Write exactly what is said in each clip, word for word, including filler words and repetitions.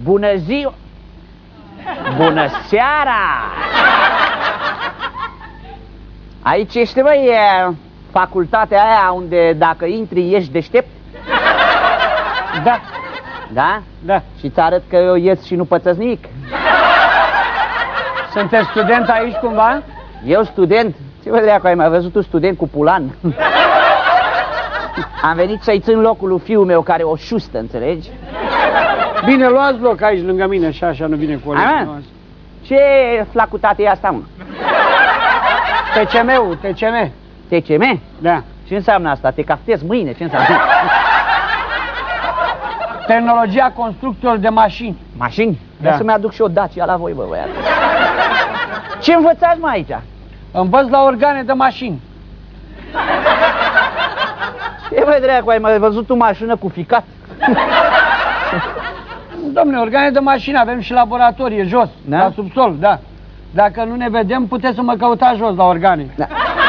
Bună ziua! Bună seara! Aici este, băi, facultatea aia unde dacă intri ești deștept? Da. Da? Da. Și ți arăt că eu ies și nu pățesc nimic. Sunteți student aici cumva? Eu student? Ce vă dreacu, ai mai văzut un student cu pulan? Am venit să-i țin locul lui fiul meu care o șustă, înțelegi? Bine, luați loc aici lângă mine și așa nu vine colegul nostru. Ce flacutate e asta, mă? T C M-ul, T C M. T C M? Da. Ce înseamnă asta? Te caftezi mâine? Ce înseamnă? Tehnologia constructorilor de mașini. Mașini? Da. Vreau să-mi aduc și o Dacia la voi, bă, băiat. Ce învățați, mă, aici? Învăț la organe de mașini. Ce, bă, dreacu, ai mai văzut o mașină cu ficat? Dom'le, organe de mașini, avem și laboratorie jos, da? La subsol, da. Dacă nu ne vedem, puteți să mă căutați jos la organe. Da.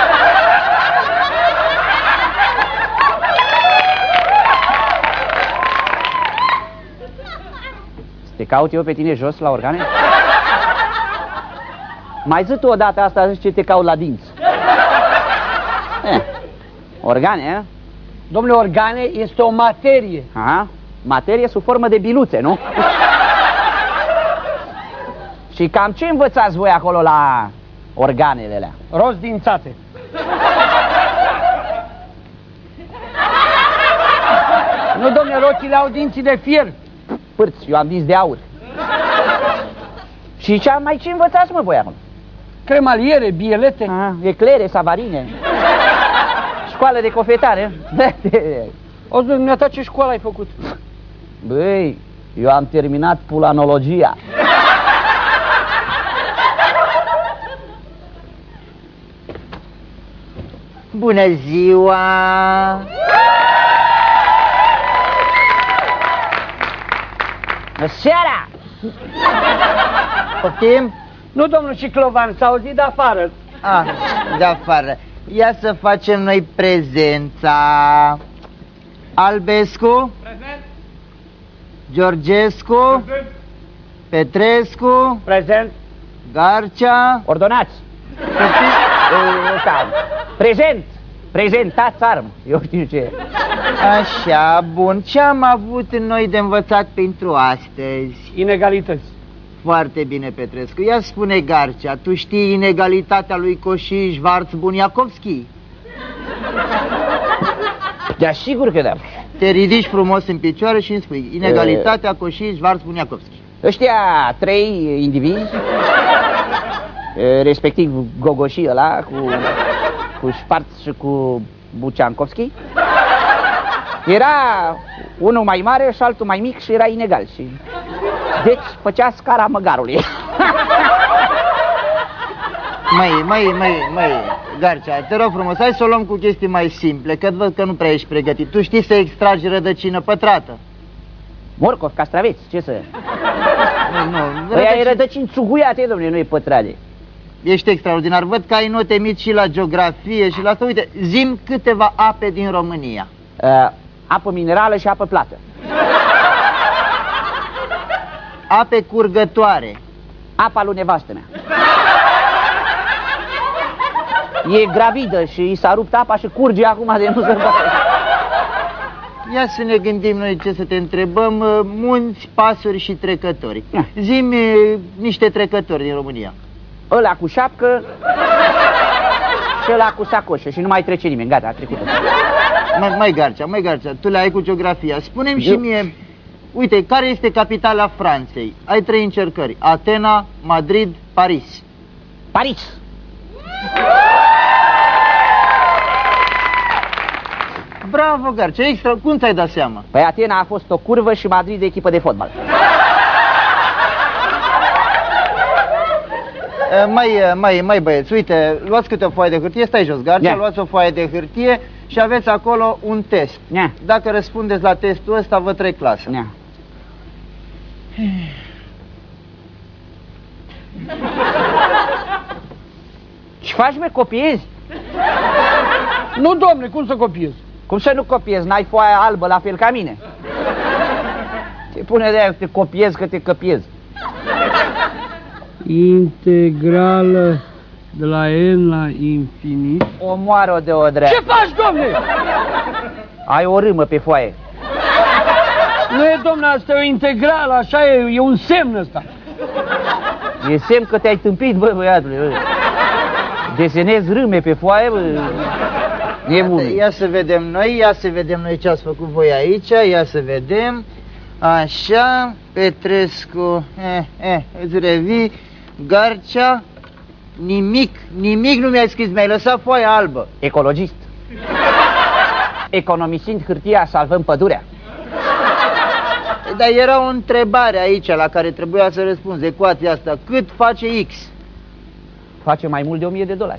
Să te caut eu pe tine jos la organe? Mai zi tu odată asta, zici ce te caut la dinți. Eh, organe, eh? Dom'le, organe este o materie. Aha, materie sub formă de biluțe, nu? Și cam ce învățați voi acolo la organele alea? Rost dințate. Nu, dom'le, roțile au dinții de fier. Pârți, eu am dinți de aur. Și ce mai ce învățați, mă, voi acolo? Cremaliere, bielete. Aha, eclere, savarine. Școală de cofetare. O, dumneata, ce școală ai făcut? Băi, eu am terminat pulanologia. Bună ziua! Bună seara! Poftim? Nu, domnul Ciclovan, s-a auzit de afară. Ah, de afară. Ia să facem noi prezența. Albescu? Prezent. Georgescu? Prezent. Petrescu? Prezent. Garcea? Ordonați! Prezent! Prezentați armă! Eu știu ce. Așa, bun. Ce am avut noi de învățat pentru astăzi? Inegalități. Foarte bine, Petrescu. Ia spune, Garcea, tu știi inegalitatea lui Coșiș Varț-Buniacovski? Da, sigur că da. Te ridici frumos în picioare și îmi spui inegalitatea Coșiș Varț-Buniacovski. Ăștia trei indivizi, respectiv Gogoșii ăla cu, cu Șparț și cu Buciancovski, era unul mai mare și altul mai mic și era inegal și deci făcea scara măgarului. Măi, măi, măi, măi, Garcea, te rog frumos, hai să o luăm cu chestii mai simple, că văd că nu prea ești pregătit. Tu știi să extragi rădăcină pătrată? Morcov, castraveți, ce să... Nu, nu, Păi ai rădăcini țuguiate, domnule, nu-i pătrade. Ești extraordinar, văd că ai note mici și la geografie și la asta. Uite, zi-mi câteva ape din România. Uh, apă minerală și apă plată. Ape curgătoare. Apa lui nevastă mea. E gravidă și i s-a rupt apa și curge acum de nu se poate. Ia să ne gândim noi ce să te întrebăm. Munți, pasări și trecători. Zi-mi niște trecători din România. Ăla cu șapcă și ăla cu sacoșă și nu mai trece nimeni, gata, a trecut. Mai, mai Garcea, mai Garcea, tu le ai cu geografia. Spune-mi și mie, uite, care este capitala Franței? Ai trei încercări, Atena, Madrid, Paris. Paris. Bravo, Garcea, extra, cum ți-ai dat seama? Păi Atena a fost o curvă și Madrid de echipă de fotbal. Mai, mai, mai băieți, uite, luați câte o foaie de hârtie, stai jos, Garcea, yeah. Luați o foaie de hârtie și aveți acolo un test. Yeah. Dacă răspundeți la testul ăsta, vă trec clasa. Yeah. Ce faci, mă, copiezi? Nu, domne, cum să copiez? Cum să nu copiezi? N-ai foaia albă la fel ca mine. Te pune de aia, te copiez că te căpiez. Integrală de la n la infinit. Omoară-o de o dreaptă. Ce faci, domne? Ai o râmă pe foaie. Nu e, domne, asta e o integrală, așa e, e un semn ăsta. E semn că te-ai tâmpit, bă, băiatule, bă. Desenezi râme pe foaie, bă. Nebune. Ia să vedem noi, ia să vedem noi ce ați făcut voi aici, ia să vedem. Așa, Petrescu, eh, eh, îți revii, Garcea, nimic, nimic nu mi-ai scris, mi-ai lăsat foaia albă. Ecologist. Economisind hârtia, salvăm pădurea. Dar era o întrebare aici la care trebuia să răspunzi, ecuația asta, cât face X? Face mai mult de o mie de dolari.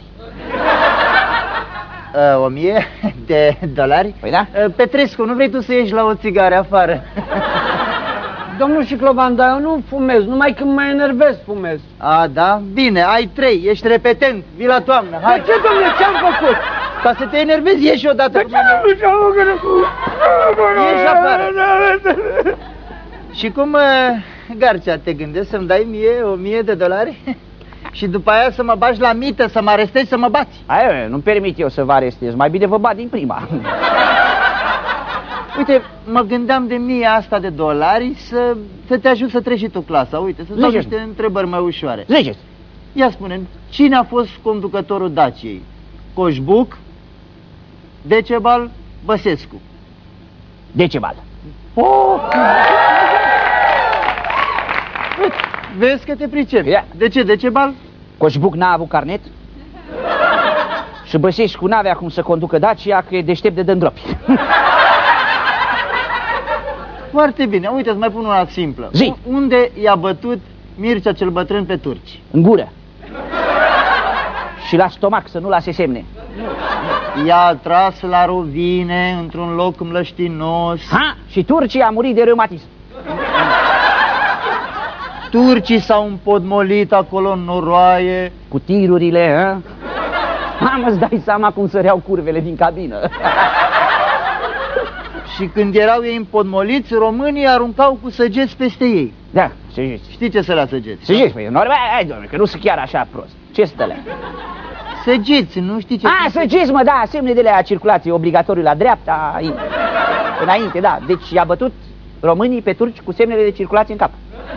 Uh, o mie de dolari? Păi da. Uh, Petrescu, nu vrei tu să ieși la o țigară afară? Domnul Șicloban, dar eu nu fumez, numai când mă enervez fumez. A, da? Bine, ai trei, ești repetent, vii la toamnă, hai. De ce, domnule, ce-am făcut? Ca să te enervezi, ieși odată. De ce nu ce-am făcut? Ieși afară. Și cum, uh, Garcea, te gândești să-mi dai mie o mie de dolari? Și după aia să mă bagi la mită, să mă arestezi, să mă bați? Aia, nu-mi permit eu să vă arestez, mai bine vă bat din prima. Uite, mă gândeam de mie asta de dolari să, să te ajut să treci și tu clasa. Uite, să-ți dau niște întrebări mai ușoare. Ziceți. Ia spune, cine a fost conducătorul Daciei? Coșbuc, Decebal, Băsescu? Decebal. Oh! Vezi că te pricepi. Ia. De ce Decebal? Coșbuc n-a avut carnet și Băsescu n-avea cum să conducă Dacia, că e deștept de dândropi. Foarte bine, uite, îți mai pun una simplă. Zi. Unde i-a bătut Mircea cel bătrân pe turci? În gură. Și la stomac, să nu lase semne. I-a tras la rovine, într-un loc mlăștinos. Ha? Și turcii a murit de reumatism. Turcii s-au împodmolit acolo în noroaie. Cu tirurile, hă? Mamă, îți dai seama cum săreau curvele din cabină. Și când erau ei împodmoliți, românii aruncau cu săgeți peste ei. Da, săgeți. Știi ce să la săgeți? Săgeți, păi, normal, hai, domnule, că nu sunt chiar așa prost. Ce stălea? Săgeți, nu știi ce... A, săgeți, mă, da, semne de la circulație obligatoriu la dreapta, înainte, da. Deci i-a bătut românii pe turci cu semnele de circulație în cap.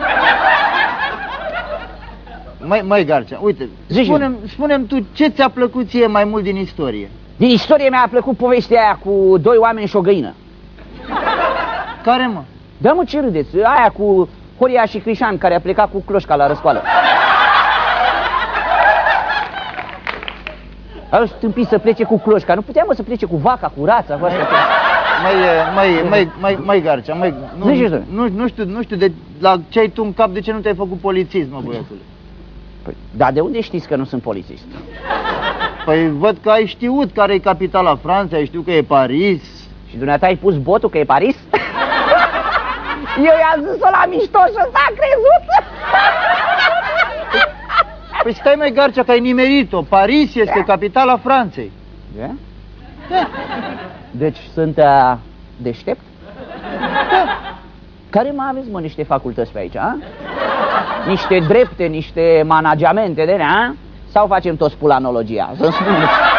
Măi, măi, Garcea, uite, spune-mi spune tu ce ți-a plăcut ție mai mult din istorie? Din istorie mi-a plăcut povestea aia cu doi oameni și o găină. Care, mă? Da, mă, ce râdeți? Aia cu Horia și Crișan, care a plecat cu cloșca la răscoală. Au stâmpit să plece cu cloșca, nu puteam, mă, să plece cu vaca, cu rața, cu astea. Mai, mai, mai, mai, mai, Garcea, mai, nu, nu, nu știu, nu știu de la ce ai tu în cap, de ce nu te-ai făcut polițist, mă, băiatule? Păi, dar de unde știți că nu sunt polițist? Păi văd că ai știut care e capitala Franței, ai știut că e Paris. Și dumneata ai pus botul că e Paris? Eu i-am zis-o la mișto și ăsta a crezut. Păi stai, mai, Garcea, că ai nimerit-o. Paris este capitala Franței. Da? Da. Deci sunt uh, deștept? Da. Care mai aveți, mă, niște facultăți pe aici, a? Niște drepte, niște managemente de nea? Sau facem toți pulanologia? Să-mi spuneți.